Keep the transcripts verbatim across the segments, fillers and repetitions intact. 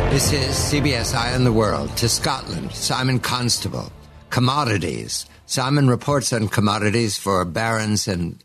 This is C B S Eye on the World. To Scotland, Simon Constable. Commodities. Simon reports on commodities for Barron's and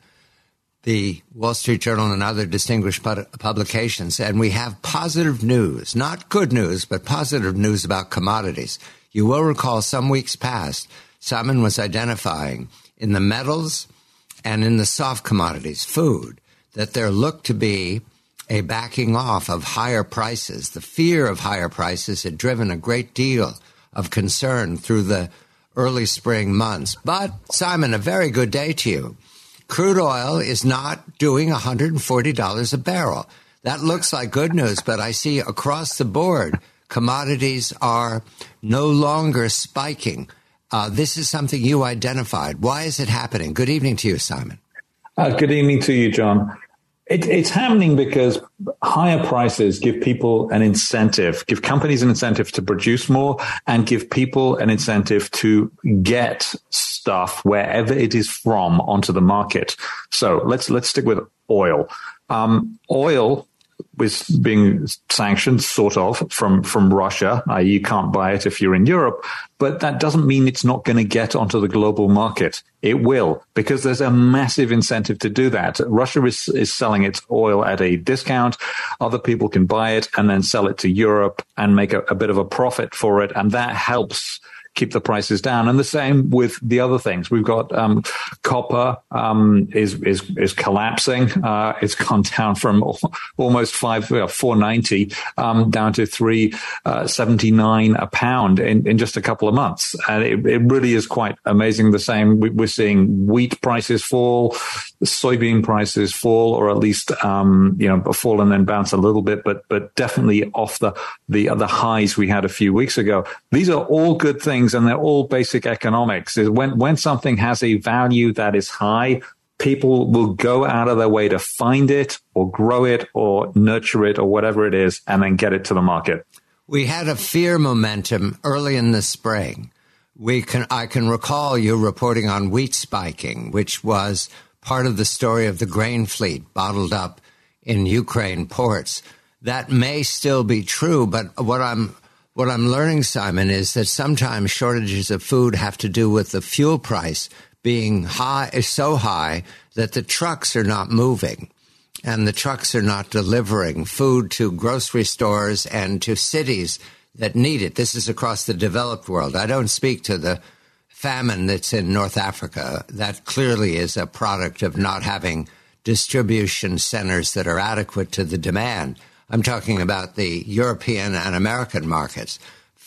the Wall Street Journal and other distinguished publications. And we have positive news, not good news, but positive news about commodities. You will recall some weeks past, Simon was identifying in the metals and in the soft commodities, food, that there looked to be a backing off of higher prices. The fear of higher prices had driven a great deal of concern through the early spring months. But, Simon, a very good day to you. Crude oil is not doing one hundred forty dollars a barrel. That looks like good news, but I see across the board, commodities are no longer spiking. Uh, this is something you identified. Why is it happening? Good evening to you, Simon. Uh, good evening to you, John. It, it's happening because higher prices give people an incentive, give companies an incentive to produce more, and give people an incentive to get stuff wherever it is from onto the market. So let's let's stick with oil. Um, oil was being sanctioned, sort of, from from Russia. Uh, you can't buy it if you're in Europe, but that doesn't mean it's not going to get onto the global market. It will, because there's a massive incentive to do that. Russia is, is selling its oil at a discount. Other people can buy it and then sell it to Europe and make a, a bit of a profit for it, and that helps keep the prices down. And the same with the other things. We've got um, copper um, is is is collapsing. Uh, it's gone down from almost five uh, four ninety um, down to three uh, seventy nine a pound in, in just a couple of months. And it, it really is quite amazing. The same. We, we're seeing wheat prices fall, soybean prices fall, or at least um, you know fall and then bounce a little bit, but but definitely off the the the highs we had a few weeks ago. These are all good things. And they're all basic economics. When when something has a value that is high, people will go out of their way to find it or grow it or nurture it or whatever it is and then get it to the market. We had a fear momentum early in the spring. We can I can recall you reporting on wheat spiking, which was part of the story of the grain fleet bottled up in Ukraine ports. That may still be true, but what I'm What I'm learning, Simon, is that sometimes shortages of food have to do with the fuel price being high, is so high that the trucks are not moving and the trucks are not delivering food to grocery stores and to cities that need it. This is across the developed world. I don't speak to the famine that's in North Africa. That clearly is a product of not having distribution centers that are adequate to the demand. I'm talking about the European and American markets.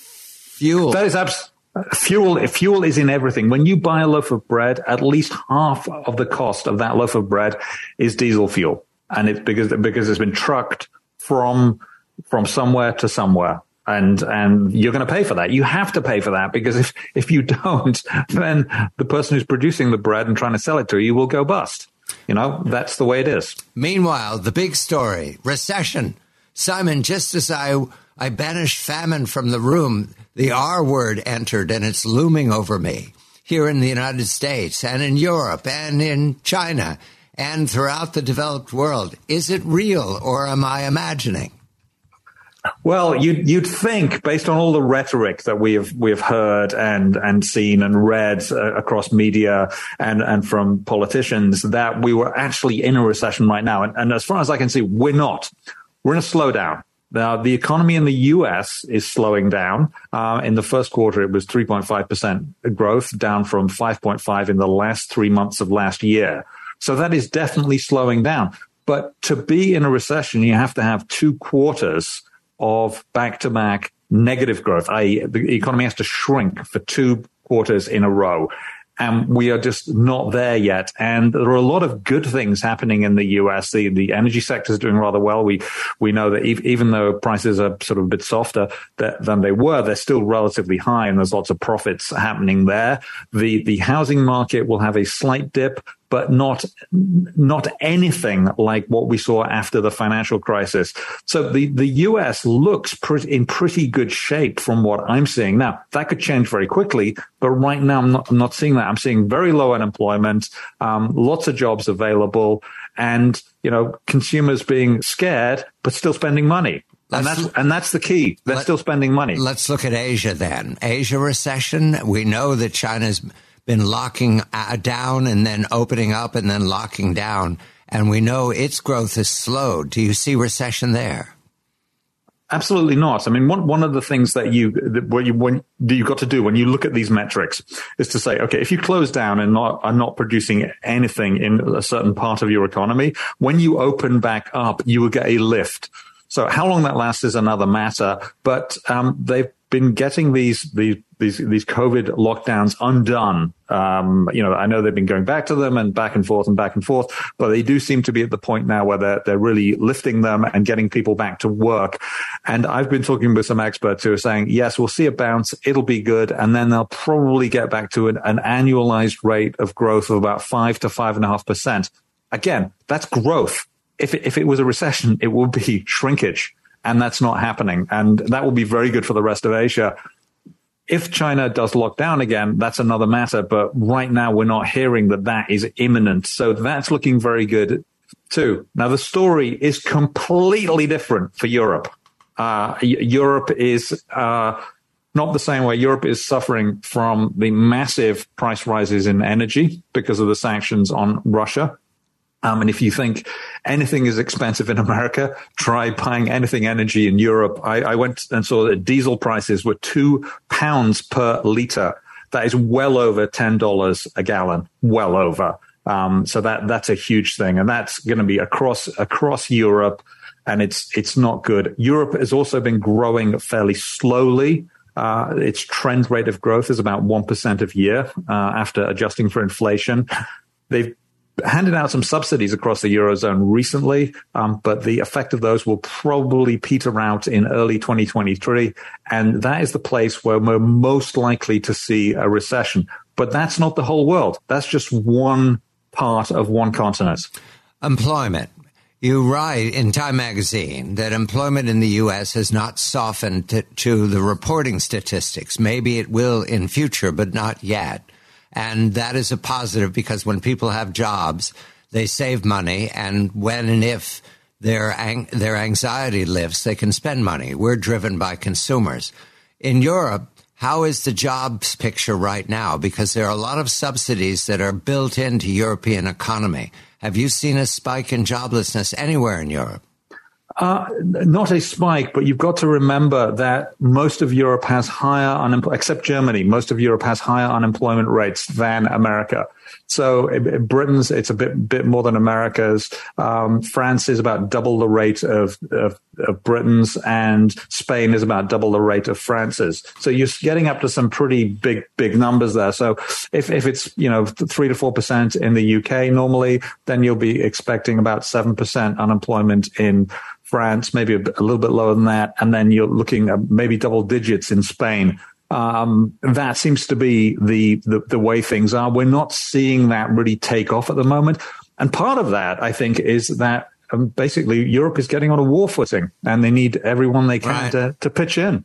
Fuel. That is abs- fuel. Fuel is in everything. When you buy a loaf of bread, at least half of the cost of that loaf of bread is diesel fuel, and it's because because it's been trucked from from somewhere to somewhere, and and you're going to pay for that. You have to pay for that because if if you don't, then the person who's producing the bread and trying to sell it to you will go bust. You know, that's the way it is. Meanwhile, the big story: recession. Simon, just as I, I banished famine from the room, the R word entered and it's looming over me here in the United States and in Europe and in China and throughout the developed world. Is it real or am I imagining? Well, you'd, you'd think, based on all the rhetoric that we have we have heard and and seen and read uh, across media and, and from politicians, that we were actually in a recession right now. And, and as far as I can see, we're not. We're in a slowdown. Now, the economy in the U S is slowing down. Uh, in the first quarter, it was three point five percent growth, down from five point five in the last three months of last year. So that is definitely slowing down. But to be in a recession, you have to have two quarters of back-to-back negative growth, that is the economy has to shrink for two quarters in a row. And we are just not there yet. And there are a lot of good things happening in the U S. The, the energy sector is doing rather well. We, we know that e- even though prices are sort of a bit softer that, than they were, they're still relatively high and there's lots of profits happening there. The, the housing market will have a slight dip, but not not anything like what we saw after the financial crisis. So the, the U S looks pretty, in pretty good shape from what I'm seeing. Now, that could change very quickly, but right now I'm not, I'm not seeing that. I'm seeing very low unemployment, um, lots of jobs available, and, you know, consumers being scared, but still spending money. And that's, and that's the key. They're let, still spending money. Let's look at Asia then. Asia recession. We know that China's been locking down and then opening up and then locking down. And we know its growth has slowed. Do you see recession there? Absolutely not. I mean, one one of the things that you what you when you've got to do when you look at these metrics is to say, okay, if you close down and not are not producing anything in a certain part of your economy, when you open back up, you will get a lift. So how long that lasts is another matter. But um, they've been getting these these these these COVID lockdowns undone. Um, you know, I know they've been going back to them and back and forth and back and forth, but they do seem to be at the point now where they're they're really lifting them and getting people back to work. And I've been talking with some experts who are saying, yes, we'll see a bounce, it'll be good, and then they'll probably get back to an, an annualized rate of growth of about five to five and a half percent. Again, that's growth. If it, if it was a recession, it would be shrinkage. And that's not happening. And that will be very good for the rest of Asia. If China does lock down again, that's another matter. But right now, we're not hearing that that is imminent. So that's looking very good, too. Now, the story is completely different for Europe. Uh, Europe is uh, not the same way. Europe is suffering from the massive price rises in energy because of the sanctions on Russia. Um, and if you think anything is expensive in America, try buying anything energy in Europe. I, I went and saw that diesel prices were two pounds per litre. That is well over ten dollars a gallon, well over. Um, so that that's a huge thing. And that's going to be across across Europe. And it's it's not good. Europe has also been growing fairly slowly. Uh, its trend rate of growth is about one percent a year uh, after adjusting for inflation. They've handed out some subsidies across the Eurozone recently, um, but the effect of those will probably peter out in early twenty twenty-three. And that is the place where we're most likely to see a recession. But that's not the whole world. That's just one part of one continent. Employment. You write in Time magazine that employment in the U S has not softened to, to the reporting statistics. Maybe it will in future, but not yet. And that is a positive because when people have jobs, they save money. And when and if their ang- their anxiety lifts, they can spend money. We're driven by consumers. In Europe, how is the jobs picture right now? Because there are a lot of subsidies that are built into European economy. Have you seen a spike in joblessness anywhere in Europe? Uh, not a spike, but you've got to remember that most of Europe has higher unemployment, except Germany. Most of Europe has higher unemployment rates than America. So in Britain's, it's a bit bit more than America's. Um, France is about double the rate of, of, of Britain's, and Spain is about double the rate of France's. So you're getting up to some pretty big, big numbers there. So if, if it's, you know, three to four percent in the U K normally, then you'll be expecting about seven percent unemployment in France, maybe a, a little bit lower than that. And then you're looking at maybe double digits in Spain. Um, that seems to be the, the, the way things are. We're not seeing that really take off at the moment. And part of that, I think, is that um, basically Europe is getting on a war footing and they need everyone they can right. to, to pitch in.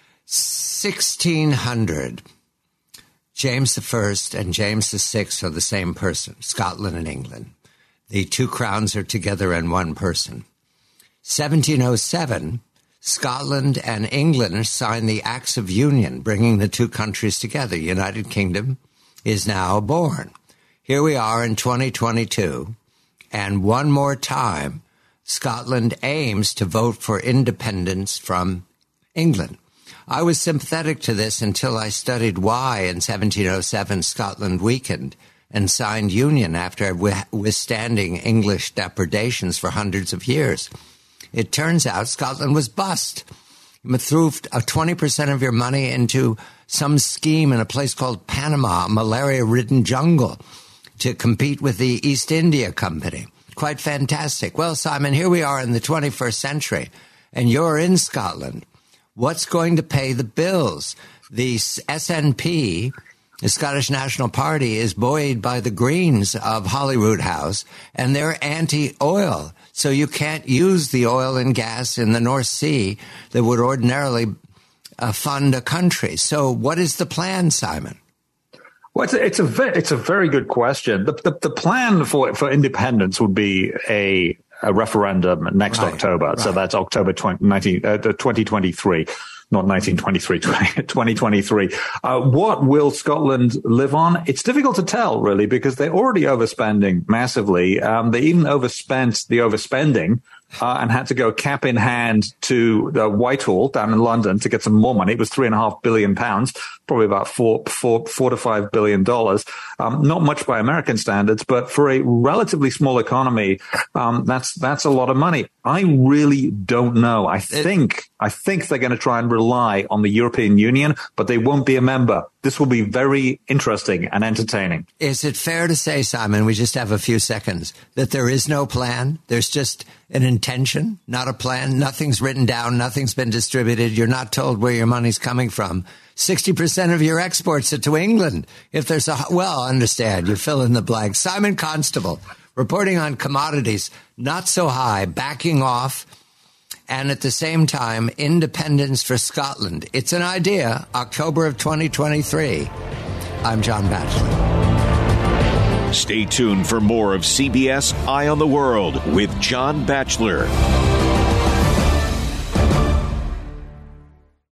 sixteen hundred. James the First and James the Sixth are the same person, Scotland and England. The two crowns are together in one person. seventeen oh seven, Scotland and England signed the Acts of Union, bringing the two countries together. United Kingdom is now born. Here we are in twenty twenty-two, and one more time, Scotland aims to vote for independence from England. I was sympathetic to this until I studied why in seventeen oh seven Scotland weakened and signed union after withstanding English depredations for hundreds of years. It turns out Scotland was bust. You threw twenty percent of your money into some scheme in a place called Panama, a malaria-ridden jungle, to compete with the East India Company. Quite fantastic. Well, Simon, here we are in the twenty-first century, and you're in Scotland. What's going to pay the bills? The S N P, the Scottish National Party, is buoyed by the Greens of Holyrood House, and they're anti-oil. So you can't use the oil and gas in the North Sea that would ordinarily uh, fund a country. So what is the plan, Simon? Well, it's a, it's a, ve- it's a very good question. The, the, the plan for, for independence would be a, a referendum next right, October. Right. So that's October twenty twenty-three. Not nineteen twenty-three, twenty twenty-three. Uh, what will Scotland live on? It's difficult to tell, really, because they're already overspending massively. Um, they even overspent the overspending uh, and had to go cap in hand to the Whitehall down in London to get some more money. It was three and a half billion pounds, probably about four, four, four to five billion dollars. Um, not much by American standards, but for a relatively small economy, um, that's that's a lot of money. I really don't know. I think I think they're going to try and rely on the European Union, but they won't be a member. This will be very interesting and entertaining. Is it fair to say, Simon, we just have a few seconds, that there is no plan? There's just an intention, not a plan. Nothing's written down. Nothing's been distributed. You're not told where your money's coming from. sixty percent of your exports are to England. If there's a, well, understand, you fill in the blank. Simon Constable, reporting on commodities, not so high, backing off, and at the same time, independence for Scotland. It's an idea, October of twenty twenty-three. I'm John Batchelor. Stay tuned for more of C B S Eye on the World with John Batchelor.